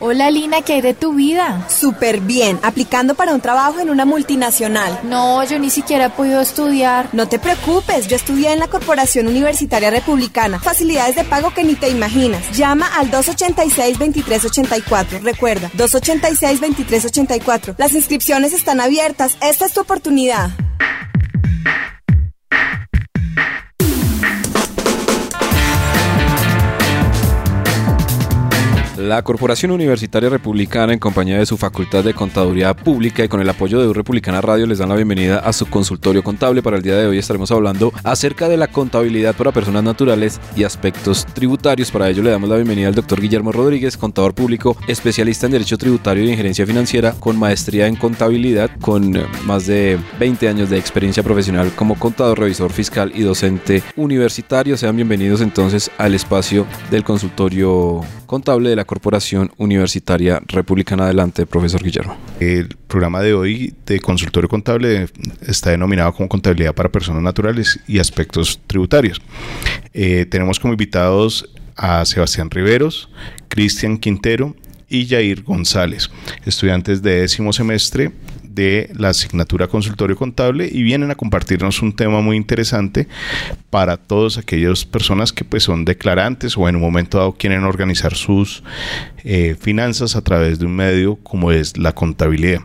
Hola Lina, ¿qué hay de tu vida? Súper bien, aplicando para un trabajo en una multinacional. No, yo ni siquiera he podido estudiar. No te preocupes, yo estudié en la Corporación Universitaria Republicana. Facilidades de pago que ni te imaginas. Llama al 286-2384. Recuerda, 286-2384. Las inscripciones están abiertas. Esta es tu oportunidad. La Corporación Universitaria Republicana, en compañía de su Facultad de Contaduría Pública y con el apoyo de Republicana Radio, les dan la bienvenida a su consultorio contable. Para el día de hoy estaremos hablando acerca de la contabilidad para personas naturales y aspectos tributarios. Para ello le damos la bienvenida al doctor Guillermo Rodríguez, contador público, especialista en Derecho Tributario y Injerencia Financiera, con maestría en contabilidad, con más de 20 años de experiencia profesional como contador, revisor fiscal y docente universitario. Sean bienvenidos entonces al espacio del consultorio contable de la Corporación Universitaria Republicana. Adelante, profesor Guillermo. El programa de hoy de consultorio contable está denominado como contabilidad para personas naturales y aspectos tributarios. Tenemos como invitados a Sebastián Riveros, Cristian Quintero y Yair González, estudiantes de 10º semestre de la asignatura Consultorio Contable, y vienen a compartirnos un tema muy interesante para todas aquellas personas que pues son declarantes o en un momento dado quieren organizar sus finanzas a través de un medio como es la contabilidad.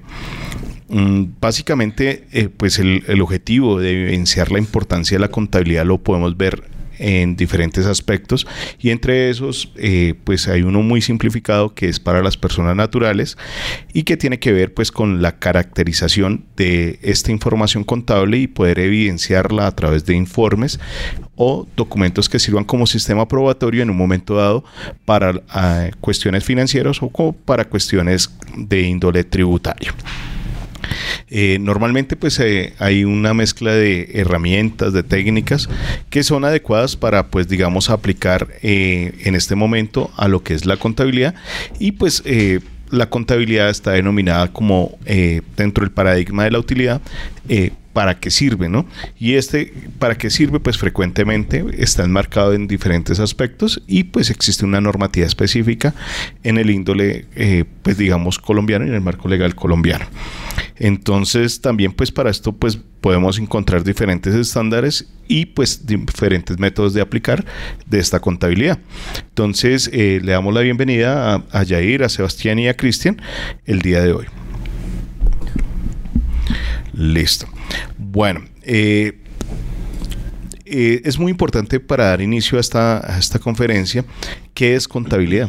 Básicamente pues el objetivo de evidenciar la importancia de la contabilidad lo podemos ver en diferentes aspectos, y entre esos pues hay uno muy simplificado que es para las personas naturales y que tiene que ver pues con la caracterización de esta información contable y poder evidenciarla a través de informes o documentos que sirvan como sistema probatorio en un momento dado para cuestiones financieras o como para cuestiones de índole tributario. Normalmente pues hay una mezcla de herramientas, de técnicas que son adecuadas para pues digamos aplicar en este momento a lo que es la contabilidad, y pues la contabilidad está denominada como dentro del paradigma de la utilidad para qué sirve, ¿no? Y para qué sirve pues frecuentemente está enmarcado en diferentes aspectos y pues existe una normativa específica en el índole pues digamos colombiano y en el marco legal colombiano. Entonces también pues para esto pues podemos encontrar diferentes estándares y pues diferentes métodos de aplicar de esta contabilidad. Entonces le damos la bienvenida a Yair, a Sebastián y a Cristian el día de hoy. Listo. Bueno, es muy importante para dar inicio a esta conferencia. ¿Qué es contabilidad?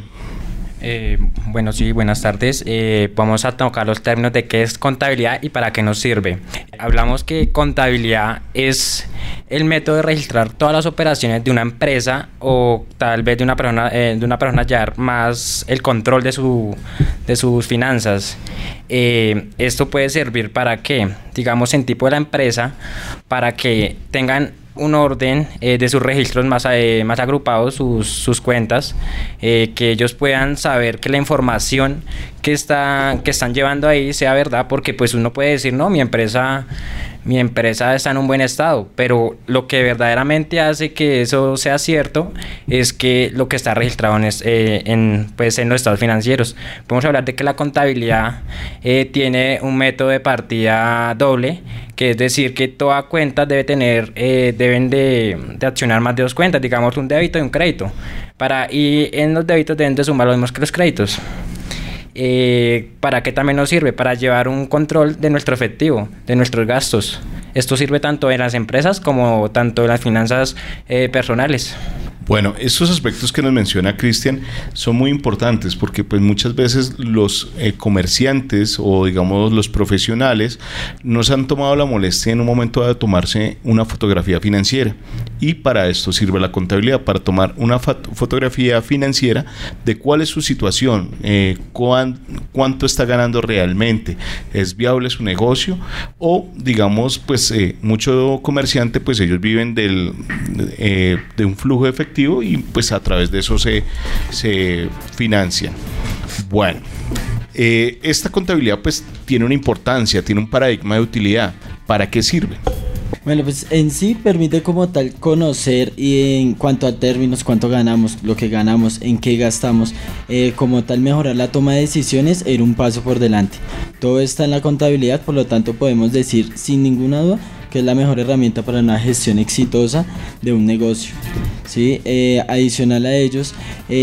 Bueno, sí, buenas tardes. Vamos a tocar los términos de qué es contabilidad y para qué nos sirve. Hablamos que contabilidad es el método de registrar todas las operaciones de una empresa o tal vez de una persona llevar más el control de sus finanzas. Esto puede servir para que, digamos, en tipo de la empresa, para que tengan un orden de sus registros más agrupados, sus cuentas, que ellos puedan saber que la información que están llevando ahí sea verdad, porque pues uno puede decir, no, mi empresa está en un buen estado, pero lo que verdaderamente hace que eso sea cierto es que lo que está registrado en los estados financieros. Podemos hablar de que la contabilidad tiene un método de partida doble, que es decir que toda cuenta deben de accionar más de dos cuentas, digamos un débito y un crédito, y en los débitos deben de sumar lo mismo que los créditos. ¿Para qué también nos sirve? Para llevar un control de nuestro efectivo, de nuestros gastos. Esto sirve tanto en las empresas como tanto en las finanzas personales. Bueno, estos aspectos que nos menciona Cristian son muy importantes porque pues muchas veces los comerciantes o digamos los profesionales nos han tomado la molestia en un momento de tomarse una fotografía financiera, y para esto sirve la contabilidad, para tomar una fotografía financiera de cuál es su situación, cuánto está ganando realmente, es viable su negocio, o digamos pues mucho comerciante pues ellos viven de un flujo de efectivo y pues a través de eso se financian. Bueno, esta contabilidad pues tiene una importancia, tiene un paradigma de utilidad. ¿Para qué sirve? Bueno, pues en sí permite como tal conocer y en cuanto a términos, cuánto ganamos, lo que ganamos, en qué gastamos, como tal mejorar la toma de decisiones e ir un paso por delante. Todo está en la contabilidad, por lo tanto podemos decir sin ninguna duda que es la mejor herramienta para una gestión exitosa de un negocio, ¿sí? Adicional a ellos,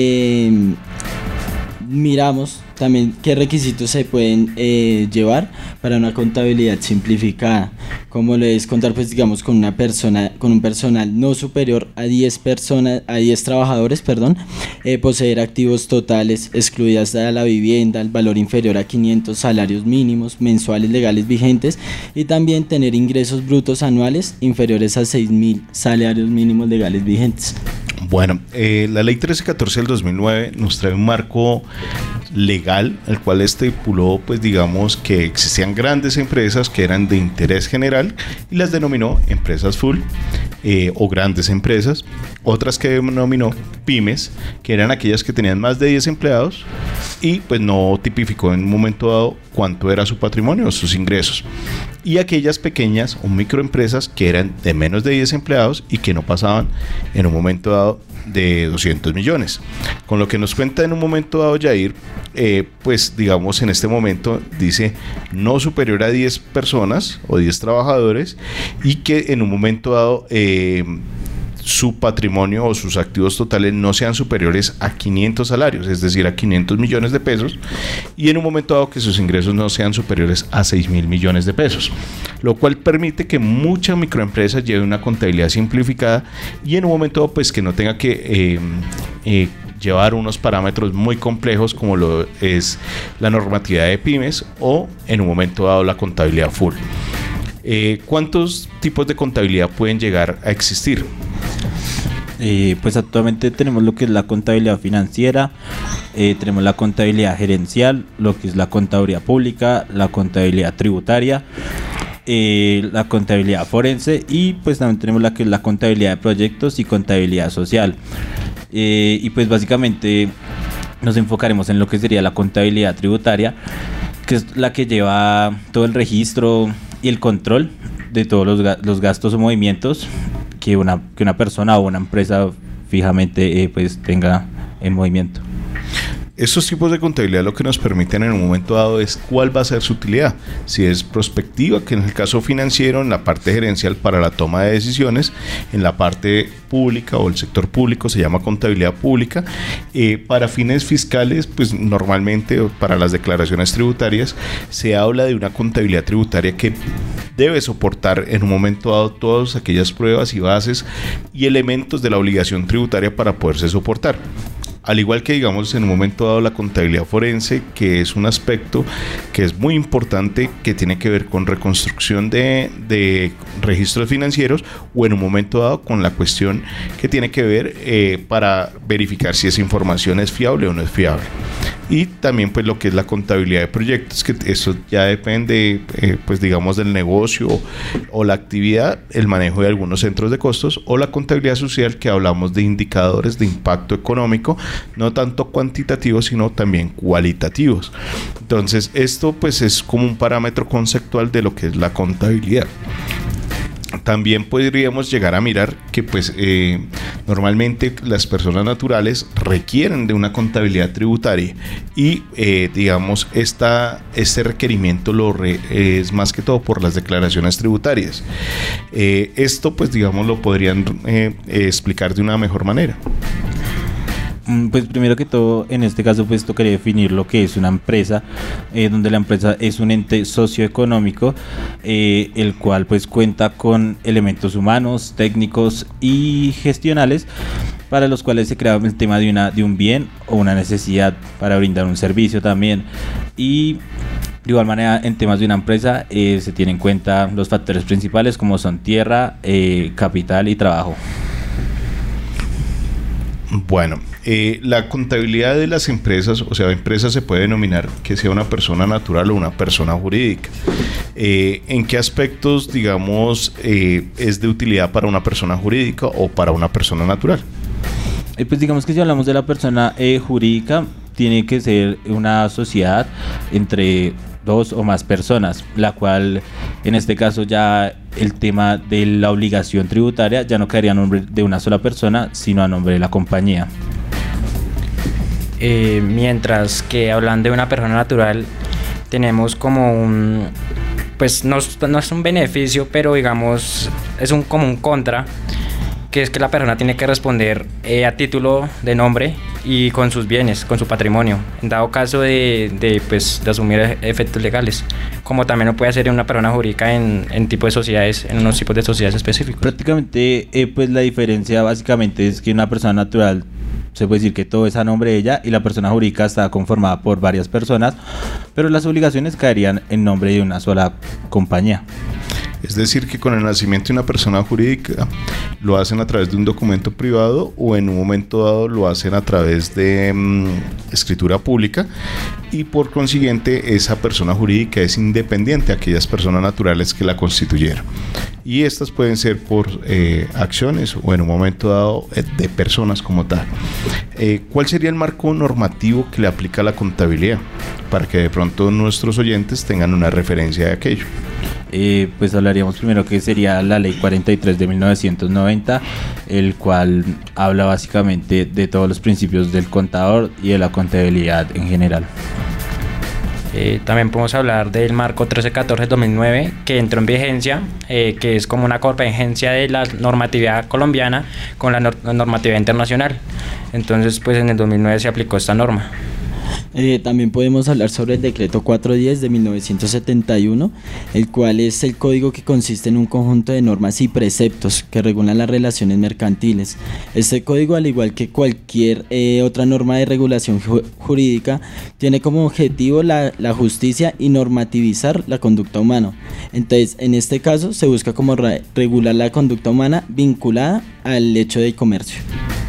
miramos también qué requisitos se pueden llevar para una contabilidad simplificada, como lo es contar pues digamos con una persona, con un personal no superior a 10 trabajadores, poseer activos totales excluidas de la vivienda, el valor inferior a 500 salarios mínimos mensuales legales vigentes y también tener ingresos brutos anuales inferiores a 6.000 salarios mínimos legales vigentes. Bueno, la ley 1314 del 2009 nos trae un marco legal, el cual estipuló, pues digamos, que existían grandes empresas que eran de interés general y las denominó empresas full o grandes empresas, otras que denominó pymes, que eran aquellas que tenían más de 10 empleados y pues no tipificó en un momento dado cuánto era su patrimonio o sus ingresos, y aquellas pequeñas o microempresas que eran de menos de 10 empleados y que no pasaban en un momento dado de 200 millones. Con lo que nos cuenta en un momento dado Yair, pues digamos en este momento dice no superior a 10 personas o 10 trabajadores y que en un momento dado su patrimonio o sus activos totales no sean superiores a 500 salarios, es decir, a 500 millones de pesos, y en un momento dado que sus ingresos no sean superiores a 6.000 millones de pesos, lo cual permite que mucha microempresa lleve una contabilidad simplificada y en un momento dado pues que no tenga que llevar unos parámetros muy complejos como lo es la normatividad de pymes o en un momento dado la contabilidad full. ¿Cuántos tipos de contabilidad pueden llegar a existir? Pues actualmente tenemos lo que es la contabilidad financiera, tenemos la contabilidad gerencial, lo que es la contaduría pública, la contabilidad tributaria, la contabilidad forense y pues también tenemos la que es la contabilidad de proyectos y contabilidad social. Y pues básicamente nos enfocaremos en lo que sería la contabilidad tributaria, que es la que lleva todo el registro y el control de todos los gastos o movimientos que una persona o una empresa fijamente pues tenga en movimiento. Estos tipos de contabilidad lo que nos permiten en un momento dado es cuál va a ser su utilidad, si es prospectiva, que en el caso financiero, en la parte gerencial para la toma de decisiones, en la parte pública o el sector público se llama contabilidad pública, para fines fiscales, pues normalmente para las declaraciones tributarias se habla de una contabilidad tributaria que debe soportar en un momento dado todas aquellas pruebas y bases y elementos de la obligación tributaria para poderse soportar. Al igual que digamos en un momento dado la contabilidad forense, que es un aspecto que es muy importante, que tiene que ver con reconstrucción de registros financieros o en un momento dado con la cuestión que tiene que ver para verificar si esa información es fiable o no es fiable. Y también pues lo que es la contabilidad de proyectos, que eso ya depende pues digamos del negocio o la actividad, el manejo de algunos centros de costos, o la contabilidad social, que hablamos de indicadores de impacto económico, no tanto cuantitativos sino también cualitativos. Entonces esto pues es como un parámetro conceptual de lo que es la contabilidad. También podríamos llegar a mirar que pues normalmente las personas naturales requieren de una contabilidad tributaria y digamos este requerimiento es más que todo por las declaraciones tributarias. Esto pues digamos lo podrían explicar de una mejor manera. Pues primero que todo, en este caso pues tocaría definir lo que es una empresa, donde la empresa es un ente socioeconómico, el cual pues cuenta con elementos humanos, técnicos y gestionales, para los cuales se crea el tema de un bien o una necesidad para brindar un servicio también. Y de igual manera, en temas de una empresa se tienen en cuenta los factores principales como son tierra, capital y trabajo. Bueno, la contabilidad de las empresas, o sea, empresa se puede denominar que sea una persona natural o una persona jurídica. ¿En qué aspectos, digamos, es de utilidad para una persona jurídica o para una persona natural? Pues digamos que si hablamos de la persona jurídica, tiene que ser una sociedad entre 2 o más personas, la cual en este caso ya el tema de la obligación tributaria ya no quedaría a nombre de una sola persona, sino a nombre de la compañía. Mientras que hablando de una persona natural, tenemos como pues no es un beneficio, pero digamos es como un contra, que es que la persona tiene que responder a título de nombre y con sus bienes, con su patrimonio, en dado caso de asumir efectos legales, como también lo puede hacer una persona jurídica en tipo de sociedades, en unos tipos de sociedades específicos. Prácticamente, pues la diferencia básicamente es que una persona natural se puede decir que todo es a nombre de ella y la persona jurídica está conformada por varias personas, pero las obligaciones caerían en nombre de una sola compañía. Es decir, que con el nacimiento de una persona jurídica lo hacen a través de un documento privado o en un momento dado lo hacen a través de escritura pública, y por consiguiente esa persona jurídica es independiente a aquellas personas naturales que la constituyeron, y estas pueden ser por acciones o en un momento dado de personas como tal. ¿Cuál sería el marco normativo que le aplica a la contabilidad para que de pronto nuestros oyentes tengan una referencia de aquello? Pues hablaríamos primero que sería la ley 43 de 1990, el cual habla básicamente de todos los principios del contador y de la contabilidad en general. También podemos hablar del marco 1314 de 2009, que entró en vigencia, que es como una convergencia de la normatividad colombiana con la normatividad internacional. Entonces, pues en el 2009 se aplicó esta norma. También podemos hablar sobre el decreto 410 de 1971, el cual es el código que consiste en un conjunto de normas y preceptos que regulan las relaciones mercantiles. Este código, al igual que cualquier otra norma de regulación jurídica, tiene como objetivo la justicia y normativizar la conducta humana. Entonces, en este caso se busca como regular la conducta humana vinculada al hecho del comercio.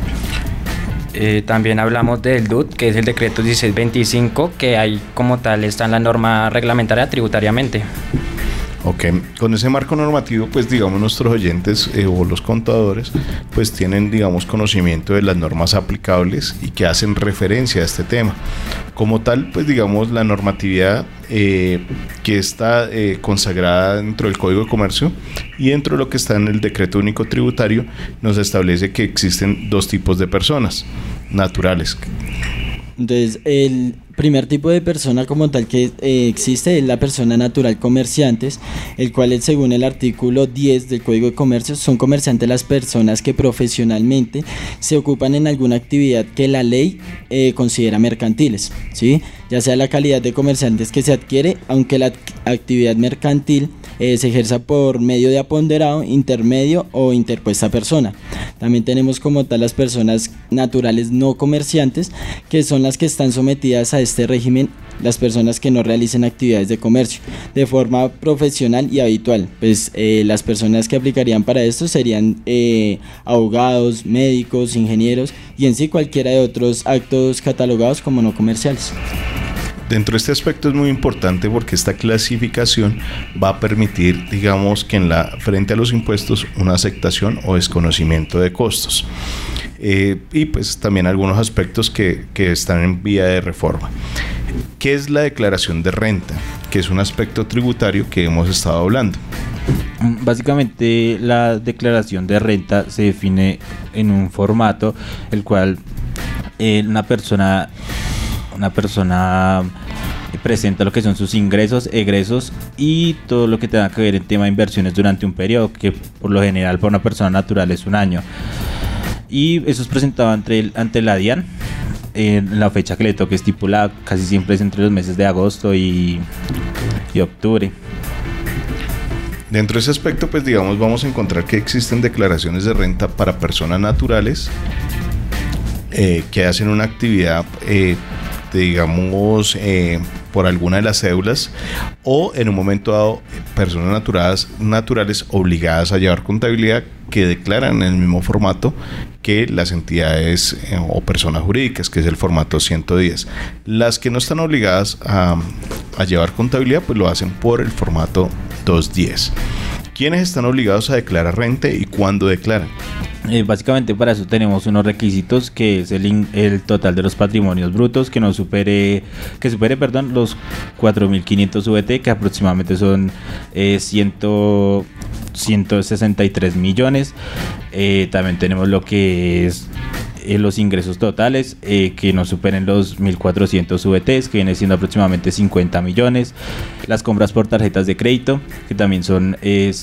También hablamos del DUT, que es el decreto 1625, que ahí como tal está en la norma reglamentaria tributariamente. Ok, con ese marco normativo, pues digamos nuestros oyentes o los contadores pues tienen, digamos, conocimiento de las normas aplicables y que hacen referencia a este tema. Como tal, pues digamos la normatividad que está consagrada dentro del Código de Comercio y dentro de lo que está en el Decreto Único Tributario nos establece que existen dos tipos de personas naturales. Entonces, el primer tipo de persona como tal que existe es la persona natural comerciantes, el cual según el artículo 10 del Código de Comercio son comerciantes las personas que profesionalmente se ocupan en alguna actividad que la ley considera mercantiles, ¿sí? Ya sea la calidad de comerciantes que se adquiere, aunque la actividad mercantil se ejerza por medio de aponderado, intermedio o interpuesta persona. También tenemos como tal las personas naturales no comerciantes, que son las que están sometidas a este régimen, las personas que no realicen actividades de comercio de forma profesional y habitual. Pues las personas que aplicarían para esto serían abogados, médicos, ingenieros y en sí cualquiera de otros actos catalogados como no comerciales. Dentro de este aspecto es muy importante porque esta clasificación va a permitir, digamos, que frente a los impuestos una aceptación o desconocimiento de costos. Y pues también algunos aspectos que están en vía de reforma. ¿Qué es la declaración de renta? Que es un aspecto tributario que hemos estado hablando. Básicamente la declaración de renta se define en un formato el cual una persona presenta lo que son sus ingresos, egresos y todo lo que tenga que ver en tema de inversiones durante un periodo que por lo general para una persona natural es un año, y eso es presentado ante la DIAN en la fecha que le toque estipulada. Casi siempre es entre los meses de agosto y octubre. Dentro de ese aspecto, pues digamos, vamos a encontrar que existen declaraciones de renta para personas naturales que hacen una actividad digamos por alguna de las cédulas, o en un momento dado personas naturales obligadas a llevar contabilidad que declaran en el mismo formato que las entidades o personas jurídicas, que es el formato 110. Las que no están obligadas a llevar contabilidad pues lo hacen por el formato 210. ¿Quiénes están obligados a declarar renta y cuándo declaran? Básicamente para eso tenemos unos requisitos, que es el total de los patrimonios brutos que supere los 4.500 VT, que aproximadamente son 163 millones. También tenemos lo que es los ingresos totales, que no superen los 1.400 VTs, que viene siendo aproximadamente 50 millones. Las compras por tarjetas de crédito, que también son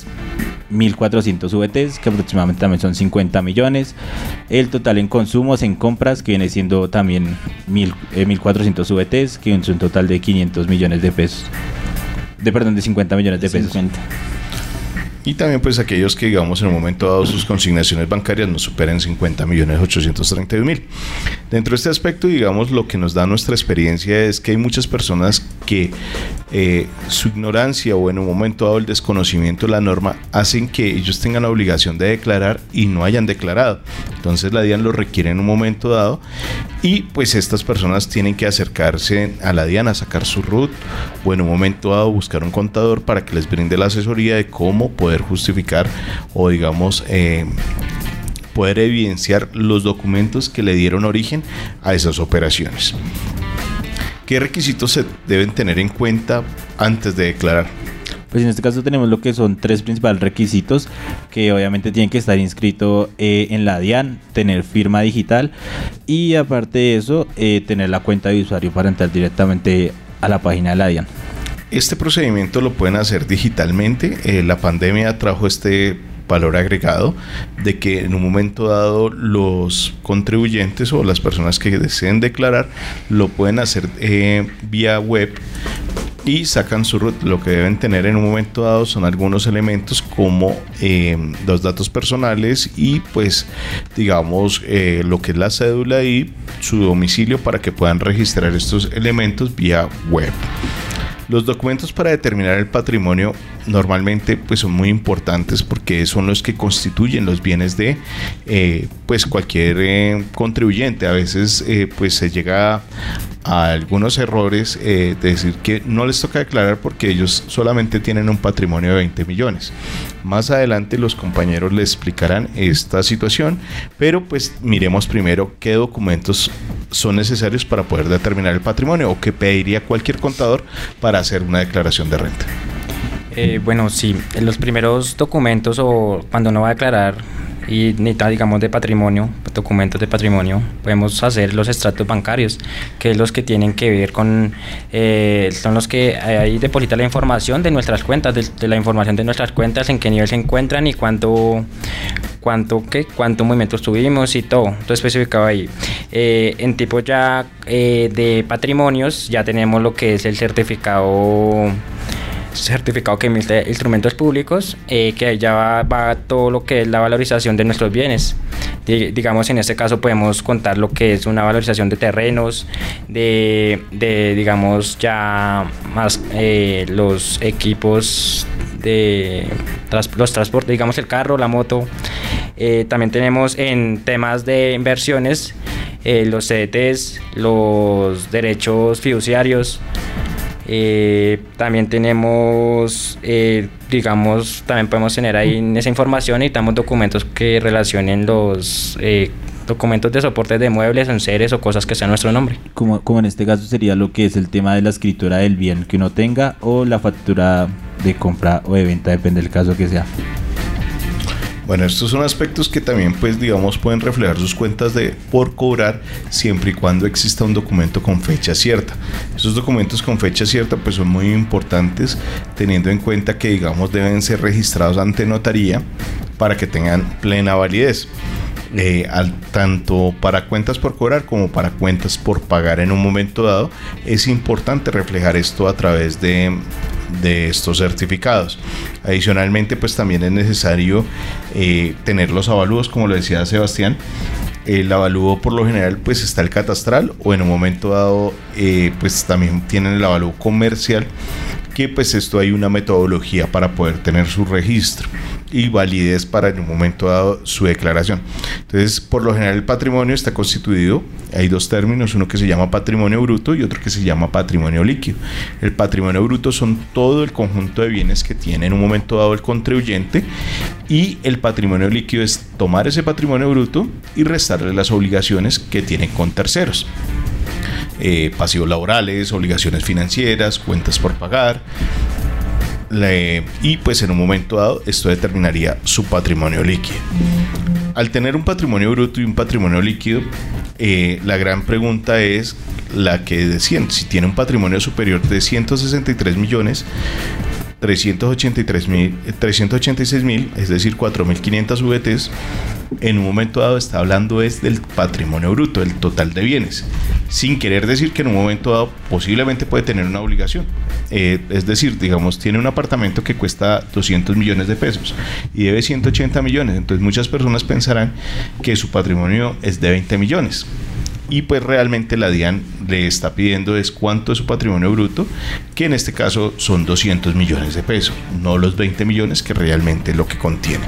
1.400 VTs, que aproximadamente también son 50 millones. El total en consumos, en compras, que viene siendo también 1.400 VTs, que es un total de 500 millones de pesos. De 50 millones de pesos. 50. Y también pues aquellos que digamos en un momento dado sus consignaciones bancarias no superen 50.832.000. Dentro de este aspecto, digamos, lo que nos da nuestra experiencia es que hay muchas personas que su ignorancia o en un momento dado el desconocimiento de la norma hacen que ellos tengan la obligación de declarar y no hayan declarado. Entonces la DIAN lo requiere en un momento dado y pues estas personas tienen que acercarse a la DIAN a sacar su RUT o en un momento dado buscar un contador para que les brinde la asesoría de cómo poder justificar o digamos poder evidenciar los documentos que le dieron origen a esas operaciones. ¿Qué requisitos se deben tener en cuenta antes de declarar? Pues en este caso tenemos lo que son 3 principales requisitos, que obviamente tienen que estar inscrito en la DIAN, tener firma digital y aparte de eso tener la cuenta de usuario para entrar directamente a la página de la DIAN. Este procedimiento lo pueden hacer digitalmente. La pandemia trajo este valor agregado de que en un momento dado los contribuyentes o las personas que deseen declarar lo pueden hacer vía web y sacan su RUT. Lo que deben tener en un momento dado son algunos elementos como los datos personales y pues digamos lo que es la cédula y su domicilio para que puedan registrar estos elementos vía web. Los documentos para determinar el patrimonio normalmente pues son muy importantes porque son los que constituyen los bienes de pues cualquier contribuyente. A veces pues se llega a algunos errores de decir que no les toca declarar porque ellos solamente tienen un patrimonio de 20 millones. Más adelante los compañeros les explicarán esta situación, pero pues miremos primero qué documentos son necesarios para poder determinar el patrimonio o qué pediría cualquier contador para hacer una declaración de renta. Bueno, sí, los primeros documentos o cuando uno va a declarar y necesita, digamos, de patrimonio, documentos de patrimonio, podemos hacer los extractos bancarios, que es los que tienen que ver con, son los que ahí deposita la información de nuestras cuentas, de la información de nuestras cuentas, en qué nivel se encuentran y cuánto movimientos tuvimos y todo especificado ahí. En tipo ya de patrimonios ya tenemos lo que es el certificado que emite instrumentos públicos, que ahí ya va todo lo que es la valorización de nuestros bienes. Digamos, en este caso podemos contar lo que es una valorización de terrenos, de digamos ya más los equipos de los transportes, digamos el carro, la moto. También tenemos en temas de inversiones los CDTs, los derechos fiduciarios. También tenemos, digamos, también podemos tener ahí en esa información y damos documentos que relacionen los documentos de soporte de muebles, enseres o cosas que sean nuestro nombre. Como en este caso sería lo que es el tema de la escritura del bien que uno tenga o la factura de compra o de venta, depende del caso que sea. Bueno, estos son aspectos que también pues digamos pueden reflejar sus cuentas de por cobrar siempre y cuando exista un documento con fecha cierta. Esos documentos con fecha cierta pues son muy importantes teniendo en cuenta que digamos deben ser registrados ante notaría para que tengan plena validez. Tanto para cuentas por cobrar como para cuentas por pagar en un momento dado es importante reflejar esto a través de estos certificados. Adicionalmente pues también es necesario tener los avalúos, como lo decía Sebastián. El avalúo por lo general pues está el catastral o en un momento dado pues también tienen el avalúo comercial, que pues esto hay una metodología para poder tener su registro. y validez para en un momento dado su declaración. Entonces, por lo general el patrimonio está constituido, hay dos términos, uno que se llama patrimonio bruto y otro que se llama patrimonio líquido. El patrimonio bruto son todo el conjunto de bienes que tiene en un momento dado el contribuyente, y el patrimonio líquido es tomar ese patrimonio bruto y restarle las obligaciones que tiene con terceros. Pasivos laborales, obligaciones financieras, cuentas por pagar, y pues en un momento dado esto determinaría su patrimonio líquido. Al tener un patrimonio bruto y un patrimonio líquido, la gran pregunta es la que decían: si tiene un patrimonio superior de 163.386.000, es decir, 4.500 VTs, en un momento dado está hablando es del patrimonio bruto, del total de bienes, sin querer decir que en un momento dado posiblemente puede tener una obligación. Es decir, digamos, tiene un apartamento que cuesta 200 millones de pesos y debe 180 millones, entonces muchas personas pensarán que su patrimonio es de 20 millones. Y pues realmente la DIAN le está pidiendo es cuánto es su patrimonio bruto, que en este caso son 200 millones de pesos, no los 20 millones que realmente es lo que contiene.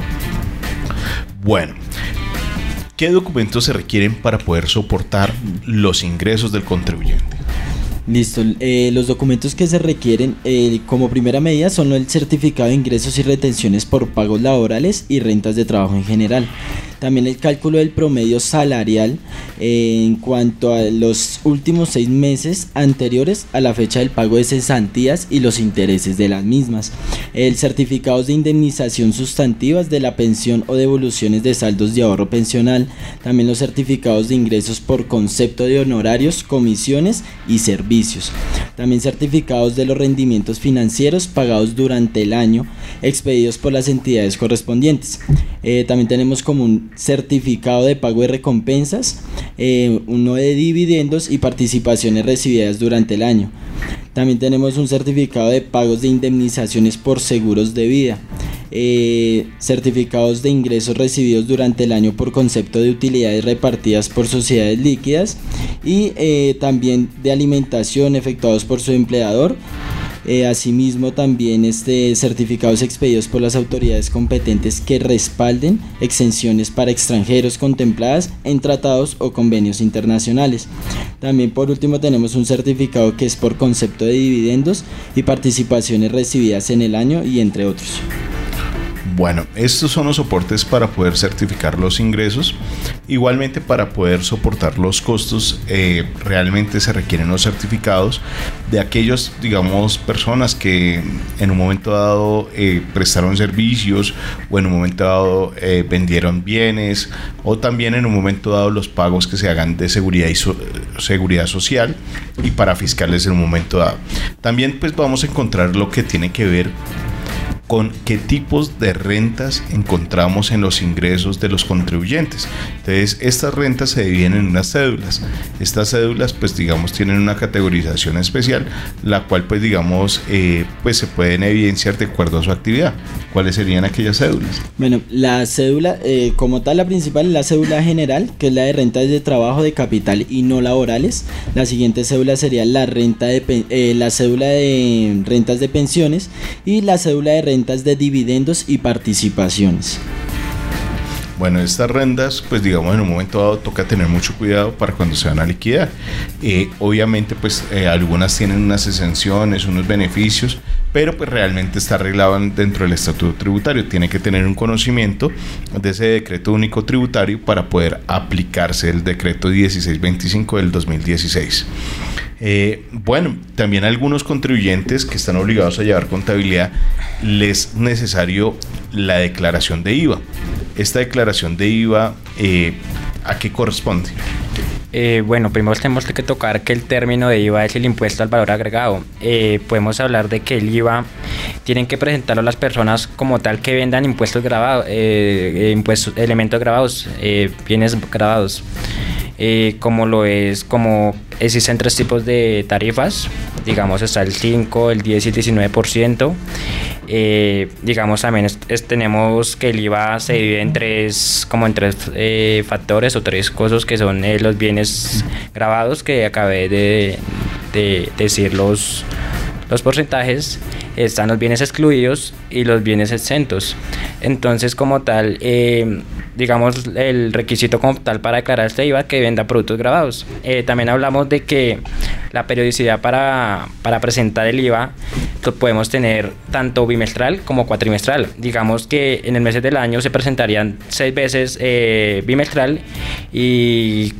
Bueno, ¿qué documentos se requieren para poder soportar los ingresos del contribuyente? Listo, los documentos que se requieren como primera medida son el certificado de ingresos y retenciones por pagos laborales y rentas de trabajo en general. También el cálculo del promedio salarial en cuanto a los últimos 6 meses anteriores a la fecha del pago de cesantías y los intereses de las mismas. El certificados de indemnización sustantivas de la pensión o devoluciones de saldos de ahorro pensional. También los certificados de ingresos por concepto de honorarios, comisiones y servicios. También certificados de los rendimientos financieros pagados durante el año, expedidos por las entidades correspondientes. También tenemos como un certificado de pago de recompensas, uno de dividendos y participaciones recibidas durante el año. También tenemos un certificado de pagos de indemnizaciones por seguros de vida, certificados de ingresos recibidos durante el año por concepto de utilidades repartidas por sociedades líquidas y también de alimentación efectuados por su empleador. Asimismo también certificados expedidos por las autoridades competentes que respalden exenciones para extranjeros contempladas en tratados o convenios internacionales. También por último tenemos un certificado que es por concepto de dividendos y participaciones recibidas en el año y entre otros. Bueno, estos son los soportes para poder certificar los ingresos. Igualmente, para poder soportar los costos, realmente se requieren los certificados de aquellos, digamos, personas que en un momento dado prestaron servicios o en un momento dado vendieron bienes, o también en un momento dado los pagos que se hagan de seguridad y seguridad social y para fiscales en un momento dado. También pues vamos a encontrar lo que tiene que ver con qué tipos de rentas encontramos en los ingresos de los contribuyentes. Entonces, estas rentas se dividen en unas cédulas. Estas cédulas, pues digamos, tienen una categorización especial, la cual, pues digamos, pues se pueden evidenciar de acuerdo a su actividad. ¿Cuáles serían aquellas cédulas? Bueno, la cédula, como tal, la principal es la cédula general, que es la de rentas de trabajo, de capital y no laborales. La siguiente cédula sería la cédula de rentas de pensiones y la cédula de rentas de dividendos y participaciones. Bueno, estas rentas, pues digamos, en un momento dado toca tener mucho cuidado para cuando se van a liquidar. Obviamente, pues algunas tienen unas exenciones, unos beneficios, pero pues realmente está arreglado dentro del estatuto tributario. Tiene que tener un conocimiento de ese decreto único tributario para poder aplicarse el decreto 1625 del 2016. Bueno, también algunos contribuyentes que están obligados a llevar contabilidad, les es necesario la declaración de IVA. Esta declaración de IVA, ¿a qué corresponde? Bueno, primero tenemos que tocar que el término de IVA es el impuesto al valor agregado. Podemos hablar de que el IVA tienen que presentarlo las personas como tal que vendan impuestos grabados, elementos grabados, bienes grabados. Como existen 3 tipos de tarifas, digamos está el 5, el 10 y el 19%. Digamos también tenemos que el IVA se divide en tres factores o 3 cosas que son los bienes grabados, que acabé de decir los porcentajes. Están los bienes excluidos y los bienes exentos. Entonces, como tal, digamos, el requisito como tal para declarar este IVA que venda productos grabados. También hablamos de que la periodicidad para presentar el IVA lo podemos tener tanto bimestral como cuatrimestral. Digamos que en el mes del año se presentarían 6 veces bimestral y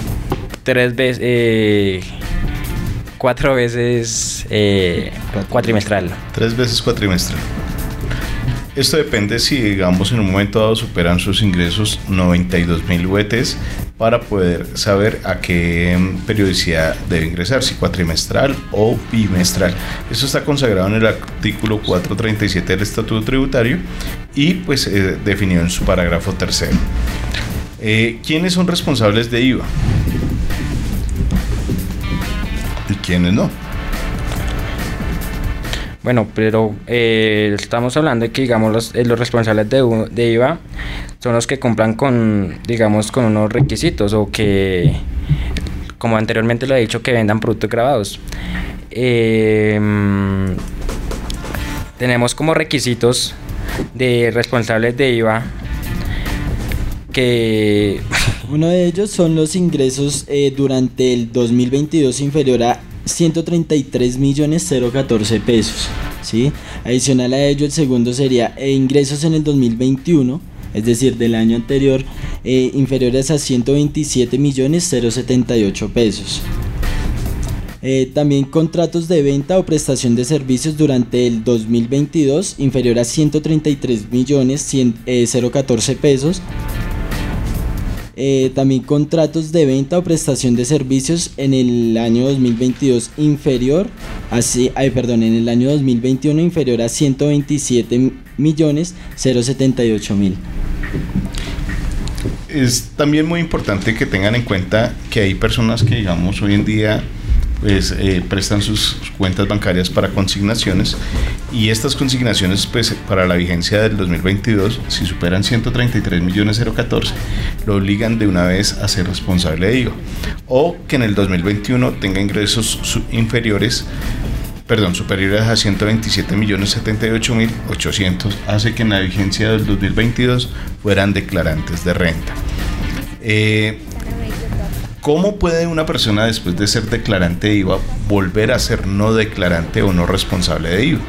4 veces cuatrimestral. 3 veces cuatrimestral. Esto depende si, digamos, en un momento dado superan sus ingresos 92.000 UETs para poder saber a qué periodicidad debe ingresar, si cuatrimestral o bimestral. Eso está consagrado en el artículo 437 del Estatuto Tributario y pues definido en su parágrafo 3º. ¿Quiénes son responsables de IVA? ¿Y quiénes no? Bueno, pero estamos hablando de que, digamos, los responsables de IVA son los que cumplan con, digamos, con unos requisitos o que, como anteriormente lo he dicho, que vendan productos grabados. Tenemos como requisitos de responsables de IVA que... Uno de ellos son los ingresos durante el 2022 inferior a 133.014 pesos, ¿sí? Adicional a ello, el segundo sería ingresos en el 2021, es decir, del año anterior, inferiores a 127.078 pesos. También contratos de venta o prestación de servicios durante el 2022 inferior a 133.014 pesos. También contratos de venta o prestación de servicios en el año 2022 inferior a, en el año 2021 inferior a 127.078.000. Es también muy importante que tengan en cuenta que hay personas que, digamos, hoy en día pues prestan sus cuentas bancarias para consignaciones, y estas consignaciones pues para la vigencia del 2022, si superan 133.014, lo obligan de una vez a ser responsable de IVA, o que en el 2021 tenga ingresos superiores a 127.078.800, hace que en la vigencia del 2022 fueran declarantes de renta. ¿Cómo puede una persona, después de ser declarante de IVA, volver a ser no declarante o no responsable de IVA?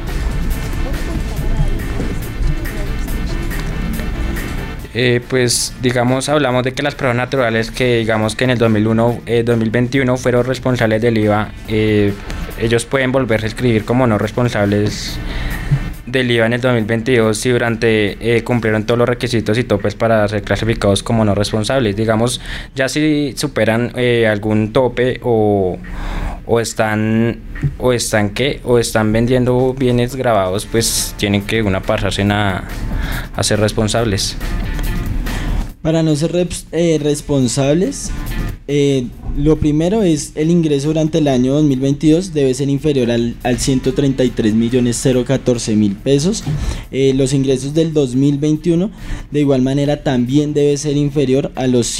Pues digamos, hablamos de que las personas naturales que digamos que en el 2021 fueron responsables del IVA, ellos pueden volverse a inscribir como no responsables del IVA en el 2022 si durante cumplieron todos los requisitos y topes para ser clasificados como no responsables. Digamos, ya si superan algún tope o están vendiendo bienes grabados, pues tienen que pasarse a ser responsables. Para no ser responsables, lo primero es el ingreso durante el año 2022 debe ser inferior al 133.014.000 pesos. Los ingresos del 2021 de igual manera también debe ser inferior a los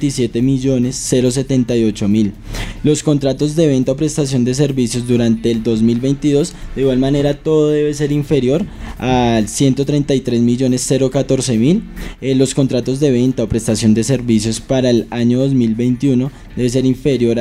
127.078.000. Los contratos de venta o prestación de servicios durante el 2022 de igual manera todo debe ser inferior al 133.014.000. Los contratos de venta o prestación de servicios para el año 2021 debe ser inferior a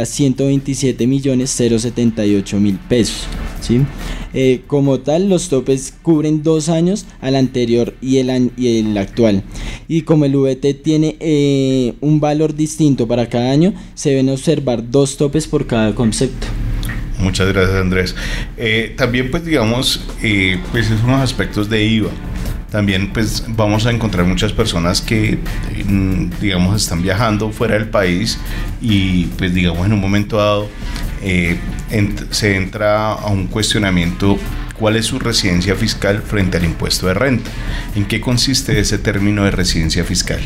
127.078.000 pesos, ¿sí? Como tal, los topes cubren 2 años, al anterior y el actual, y como el VT tiene un valor distinto para cada año, se deben observar 2 topes por cada concepto. Muchas gracias, Andrés. También pues digamos, pues esos son los aspectos de IVA. También pues vamos a encontrar muchas personas que digamos están viajando fuera del país y pues digamos en un momento dado se entra a un cuestionamiento: ¿cuál es su residencia fiscal frente al impuesto de renta? ¿En qué consiste ese término de residencia fiscal?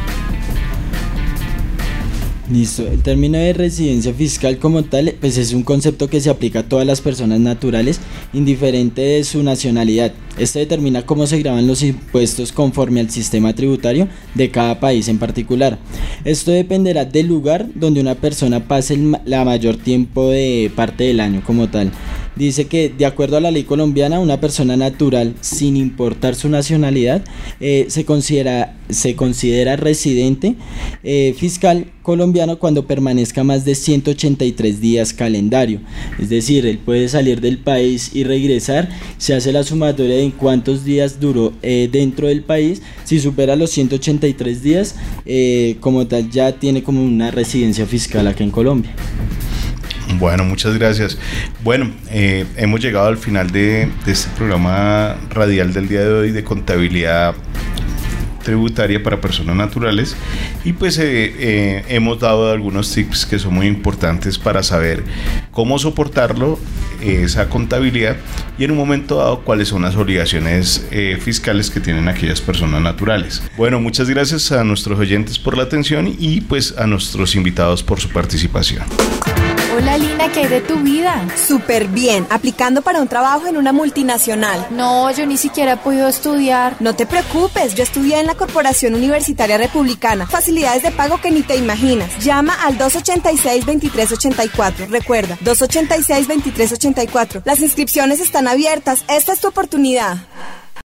Listo, el término de residencia fiscal como tal pues es un concepto que se aplica a todas las personas naturales indiferente de su nacionalidad. Este determina cómo se graban los impuestos conforme al sistema tributario de cada país en particular. Esto dependerá del lugar donde una persona pase la mayor tiempo de parte del año como tal. dice que de acuerdo a la ley colombiana, una persona natural, sin importar su nacionalidad, se considera residente fiscal colombiano cuando permanezca más de 183 días calendario. Es decir, él puede salir del país y regresar, se hace la sumatoria de cuántos días duró dentro del país. Si supera los 183 días, como tal ya tiene como una residencia fiscal acá en Colombia. Bueno, muchas gracias. Bueno, hemos llegado al final de este programa radial del día de hoy de contabilidad tributaria para personas naturales, y pues hemos dado algunos tips que son muy importantes para saber cómo soportarlo, esa contabilidad, y en un momento dado cuáles son las obligaciones fiscales que tienen aquellas personas naturales. Bueno, muchas gracias a nuestros oyentes por la atención y pues a nuestros invitados por su participación. Hola Lina, ¿qué hay de tu vida? Súper bien, aplicando para un trabajo en una multinacional. No, yo ni siquiera he podido estudiar. No te preocupes, yo estudié en la Corporación Universitaria Republicana. Facilidades de pago que ni te imaginas. Llama al 286-2384. Recuerda, 286-2384. Las inscripciones están abiertas. Esta es tu oportunidad.